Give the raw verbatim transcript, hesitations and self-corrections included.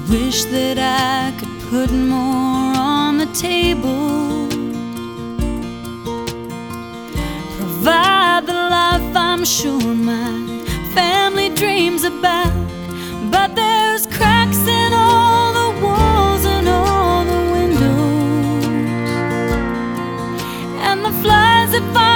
Wish that I could put more on the table, provide the life I'm sure my family dreams about. But there's cracks in all the walls and all the windows, and the flies that fly